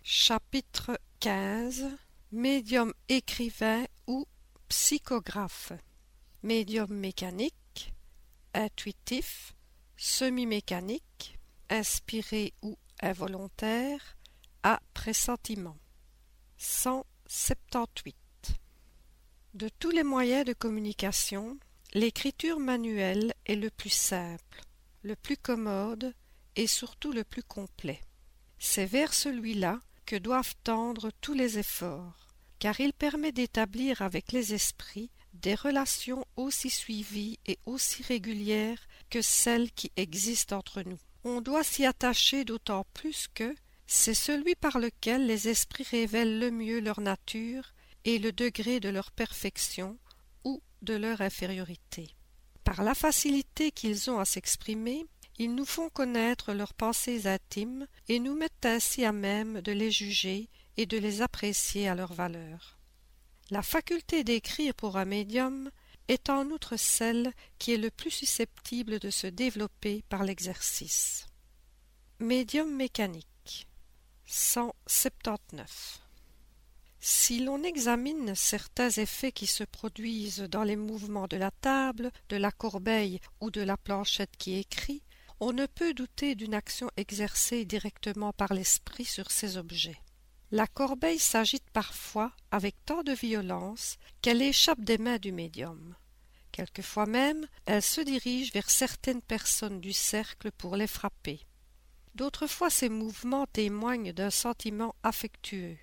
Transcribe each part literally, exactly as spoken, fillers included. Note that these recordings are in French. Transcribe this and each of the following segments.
Chapitre quinze. Médium écrivain ou psychographe. Médium mécanique, intuitif, semi-mécanique, inspiré ou involontaire, à pressentiment. cent soixante-dix-huit. De tous les moyens de communication, l'écriture manuelle est le plus simple, le plus commode et surtout le plus complet. C'est vers celui-là que doivent tendre tous les efforts, car il permet d'établir avec les esprits des relations aussi suivies et aussi régulières que celles qui existent entre nous. On doit s'y attacher d'autant plus que c'est celui par lequel les esprits révèlent le mieux leur nature et le degré de leur perfection ou de leur infériorité. Par la facilité qu'ils ont à s'exprimer, ils nous font connaître leurs pensées intimes et nous mettent ainsi à même de les juger et de les apprécier à leur valeur. La faculté d'écrire pour un médium est en outre celle qui est le plus susceptible de se développer par l'exercice. Médium mécanique. cent soixante-dix-neuf. Si l'on examine certains effets qui se produisent dans les mouvements de la table, de la corbeille ou de la planchette qui écrit, on ne peut douter d'une action exercée directement par l'esprit sur ces objets. La corbeille s'agite parfois avec tant de violence qu'elle échappe des mains du médium. Quelquefois même, elle se dirige vers certaines personnes du cercle pour les frapper. D'autres fois, ces mouvements témoignent d'un sentiment affectueux.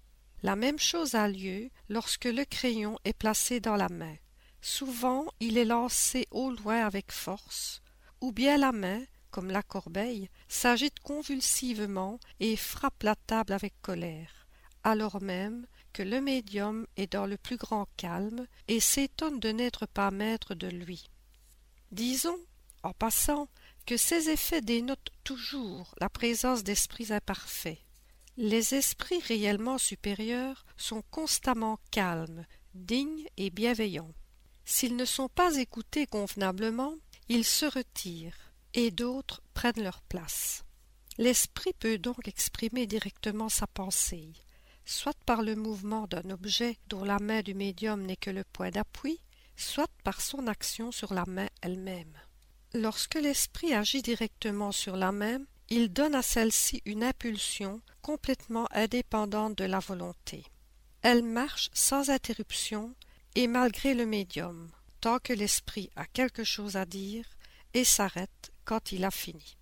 La même chose a lieu lorsque le crayon est placé dans la main. Souvent, il est lancé au loin avec force, ou bien la main, comme la corbeille, s'agite convulsivement et frappe la table avec colère, alors même que le médium est dans le plus grand calme et s'étonne de n'être pas maître de lui. Disons, en passant, que ces effets dénotent toujours la présence d'esprits imparfaits. Les esprits réellement supérieurs sont constamment calmes, dignes et bienveillants. S'ils ne sont pas écoutés convenablement, ils se retirent, et d'autres prennent leur place. L'esprit peut donc exprimer directement sa pensée, soit par le mouvement d'un objet dont la main du médium n'est que le point d'appui, soit par son action sur la main elle-même. Lorsque l'esprit agit directement sur la main, il donne à celle-ci une impulsion complètement indépendante de la volonté. Elle marche sans interruption et malgré le médium, tant que l'esprit a quelque chose à dire, et s'arrête quand il a fini.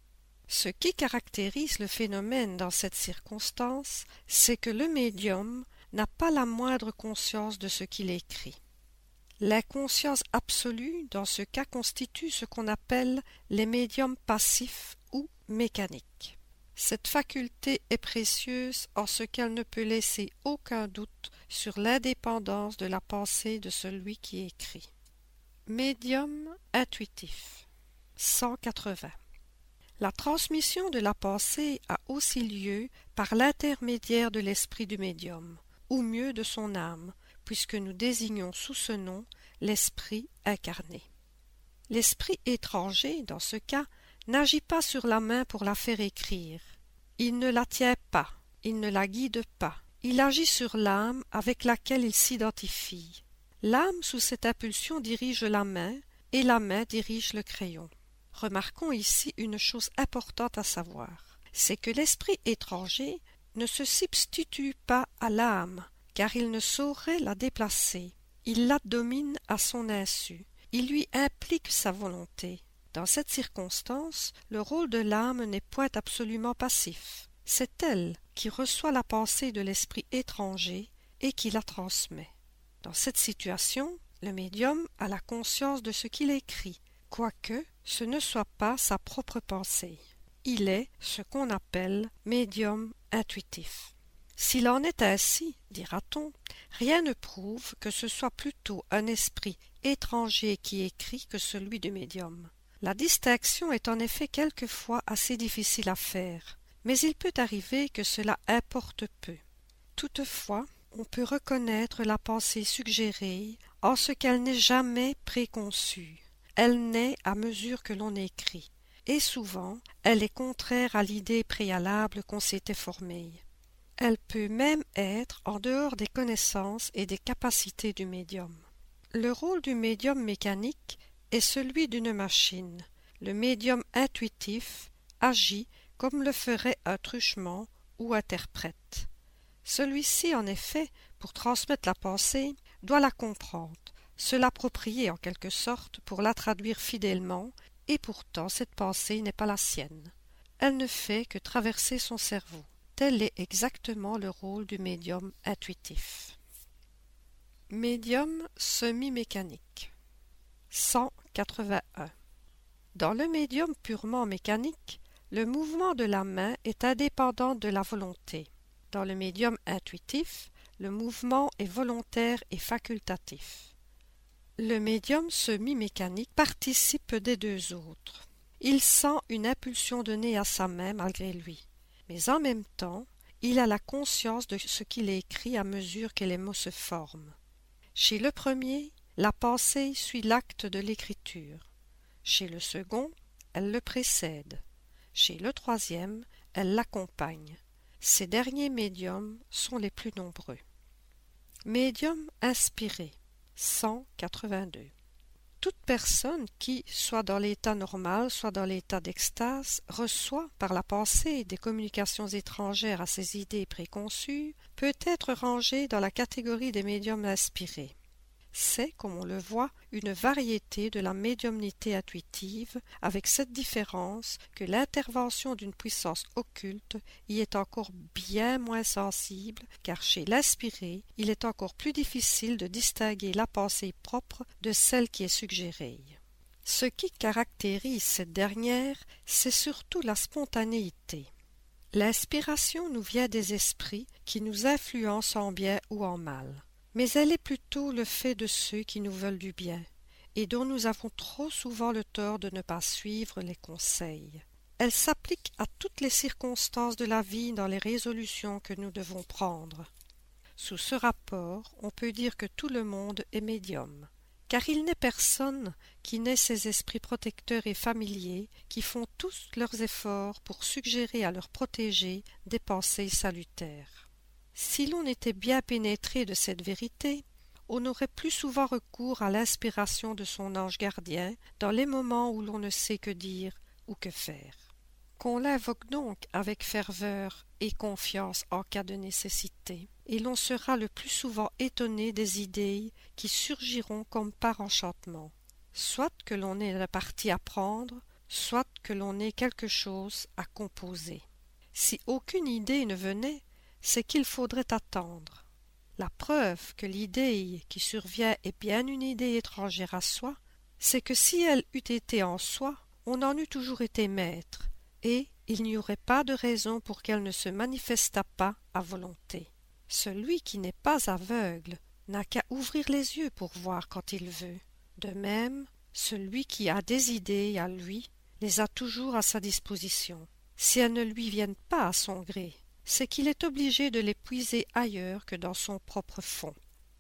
Ce qui caractérise le phénomène dans cette circonstance, c'est que le médium n'a pas la moindre conscience de ce qu'il écrit. L'inconscience absolue, dans ce cas, constitue ce qu'on appelle les médiums passifs ou mécaniques. Cette faculté est précieuse en ce qu'elle ne peut laisser aucun doute sur l'indépendance de la pensée de celui qui écrit. Médium intuitif. cent quatre-vingts. La transmission de la pensée a aussi lieu par l'intermédiaire de l'esprit du médium, ou mieux de son âme, puisque nous désignons sous ce nom l'esprit incarné. L'esprit étranger, dans ce cas, n'agit pas sur la main pour la faire écrire. Il ne la tient pas, il ne la guide pas. Il agit sur l'âme avec laquelle il s'identifie. L'âme, sous cette impulsion, dirige la main, et la main dirige le crayon. Remarquons ici une chose importante à savoir, c'est que l'esprit étranger ne se substitue pas à l'âme, car il ne saurait la déplacer. Il la domine à son insu. Il lui implique sa volonté. Dans cette circonstance, le rôle de l'âme n'est point absolument passif. C'est elle qui reçoit la pensée de l'esprit étranger et qui la transmet. Dans cette situation, le médium a la conscience de ce qu'il écrit, quoique ce ne soit pas sa propre pensée. Il est ce qu'on appelle médium intuitif. S'il en est ainsi, dira-t-on, rien ne prouve que ce soit plutôt un esprit étranger qui écrit que celui du médium. La distinction est en effet quelquefois assez difficile à faire, mais il peut arriver que cela importe peu. Toutefois, on peut reconnaître la pensée suggérée en ce qu'elle n'est jamais préconçue. Elle naît à mesure que l'on écrit, et souvent elle est contraire à l'idée préalable qu'on s'était formée. Elle peut même être en dehors des connaissances et des capacités du médium. Le rôle du médium mécanique est celui d'une machine. Le médium intuitif agit comme le ferait un truchement ou interprète. Celui-ci, en effet, pour transmettre la pensée, doit la comprendre, se l'approprier en quelque sorte pour la traduire fidèlement, et pourtant cette pensée n'est pas la sienne. Elle ne fait que traverser son cerveau. Tel est exactement le rôle du médium intuitif. Médium semi-mécanique. cent quatre-vingt-un. Dans le médium purement mécanique, le mouvement de la main est indépendant de la volonté. Dans le médium intuitif, le mouvement est volontaire et facultatif. Le médium semi-mécanique participe des deux autres. Il sent une impulsion donnée à sa main malgré lui, mais en même temps, il a la conscience de ce qu'il écrit à mesure que les mots se forment. Chez le premier, la pensée suit l'acte de l'écriture. Chez le second, elle le précède. Chez le troisième, elle l'accompagne. Ces derniers médiums sont les plus nombreux. Médium inspiré, cent quatre-vingt-deux. Toute personne qui, soit dans l'état normal, soit dans l'état d'extase, reçoit par la pensée des communications étrangères à ses idées préconçues, peut être rangée dans la catégorie des médiums inspirés. C'est, comme on le voit, une variété de la médiumnité intuitive, avec cette différence que l'intervention d'une puissance occulte y est encore bien moins sensible, car chez l'inspiré, il est encore plus difficile de distinguer la pensée propre de celle qui est suggérée. Ce qui caractérise cette dernière, c'est surtout la spontanéité. L'inspiration nous vient des esprits qui nous influencent en bien ou en mal. Mais elle est plutôt le fait de ceux qui nous veulent du bien, et dont nous avons trop souvent le tort de ne pas suivre les conseils. Elle s'applique à toutes les circonstances de la vie dans les résolutions que nous devons prendre. Sous ce rapport, on peut dire que tout le monde est médium, car il n'est personne qui n'ait ces esprits protecteurs et familiers qui font tous leurs efforts pour suggérer à leurs protégés des pensées salutaires. Si l'on était bien pénétré de cette vérité, on aurait plus souvent recours à l'inspiration de son ange gardien dans les moments où l'on ne sait que dire ou que faire. Qu'on l'invoque donc avec ferveur et confiance en cas de nécessité, et l'on sera le plus souvent étonné des idées qui surgiront comme par enchantement, soit que l'on ait la partie à prendre, soit que l'on ait quelque chose à composer. Si aucune idée ne venait, c'est qu'il faudrait attendre. La preuve que l'idée qui survient est bien une idée étrangère à soi, c'est que si elle eût été en soi, on en eût toujours été maître, et il n'y aurait pas de raison pour qu'elle ne se manifestât pas à volonté. Celui qui n'est pas aveugle n'a qu'à ouvrir les yeux pour voir quand il veut. De même, celui qui a des idées à lui les a toujours à sa disposition. Si elles ne lui viennent pas à son gré, c'est qu'il est obligé de les puiser ailleurs que dans son propre fond.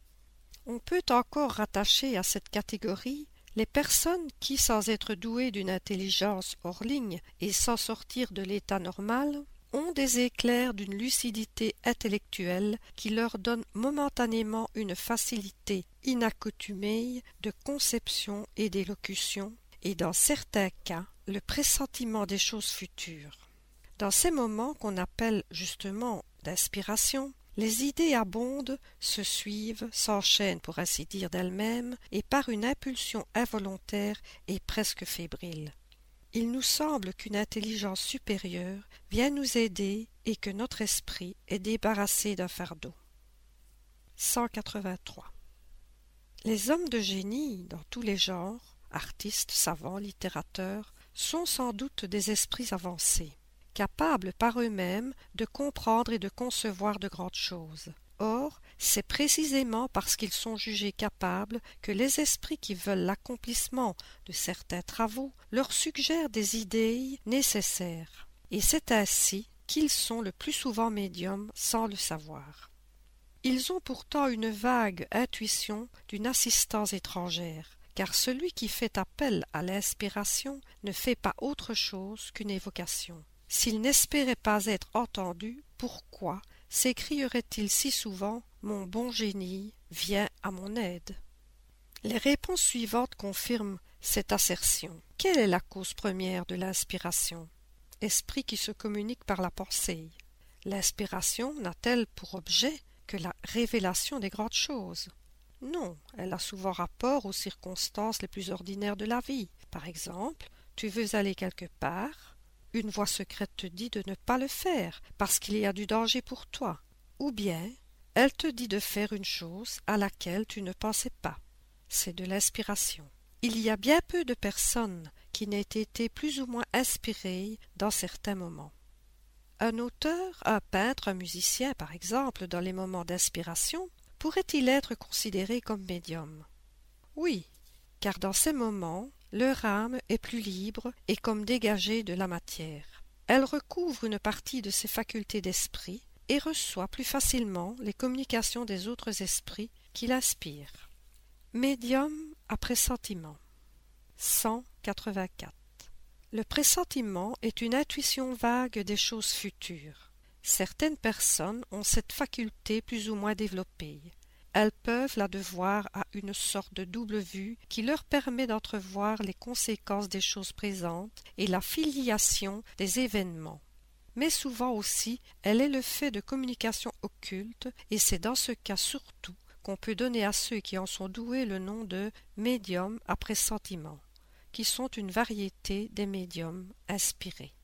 On peut encore rattacher à cette catégorie les personnes qui, sans être douées d'une intelligence hors ligne et sans sortir de l'état normal, ont des éclairs d'une lucidité intellectuelle qui leur donne momentanément une facilité inaccoutumée de conception et d'élocution, et dans certains cas le pressentiment des choses futures. Dans ces moments qu'on appelle justement d'inspiration, les idées abondent, se suivent, s'enchaînent pour ainsi dire d'elles-mêmes, et par une impulsion involontaire et presque fébrile. Il nous semble qu'une intelligence supérieure vient nous aider et que notre esprit est débarrassé d'un fardeau. cent quatre-vingt-trois. Les hommes de génie dans tous les genres, artistes, savants, littérateurs, sont sans doute des esprits avancés, capables par eux-mêmes de comprendre et de concevoir de grandes choses. Or, c'est précisément parce qu'ils sont jugés capables que les esprits qui veulent l'accomplissement de certains travaux leur suggèrent des idées nécessaires, et c'est ainsi qu'ils sont le plus souvent médiums sans le savoir. Ils ont pourtant une vague intuition d'une assistance étrangère, car celui qui fait appel à l'inspiration ne fait pas autre chose qu'une évocation. S'il n'espérait pas être entendu, pourquoi s'écrierait-il si souvent « Mon bon génie, viens à mon aide ». Les réponses suivantes confirment cette assertion. Quelle est la cause première de l'inspiration? Esprit qui se communique par la pensée. L'inspiration n'a-t-elle pour objet que la révélation des grandes choses? Non, elle a souvent rapport aux circonstances les plus ordinaires de la vie. Par exemple, tu veux aller quelque part, une voix secrète te dit de ne pas le faire parce qu'il y a du danger pour toi. Ou bien, elle te dit de faire une chose à laquelle tu ne pensais pas. C'est de l'inspiration. Il y a bien peu de personnes qui n'aient été plus ou moins inspirées dans certains moments. Un auteur, un peintre, un musicien, par exemple, dans les moments d'inspiration, pourrait-il être considéré comme médium? Oui, car dans ces moments, leur âme est plus libre et comme dégagée de la matière. Elle recouvre une partie de ses facultés d'esprit et reçoit plus facilement les communications des autres esprits qui l'inspirent. Médium à pressentiment. cent quatre-vingt-quatre. Le pressentiment est une intuition vague des choses futures. Certaines personnes ont cette faculté plus ou moins développée. Elles peuvent la devoir à une sorte de double vue qui leur permet d'entrevoir les conséquences des choses présentes et la filiation des événements. Mais souvent aussi, elle est le fait de communications occultes et c'est dans ce cas surtout qu'on peut donner à ceux qui en sont doués le nom de médiums à pressentiment, qui sont une variété des médiums inspirés.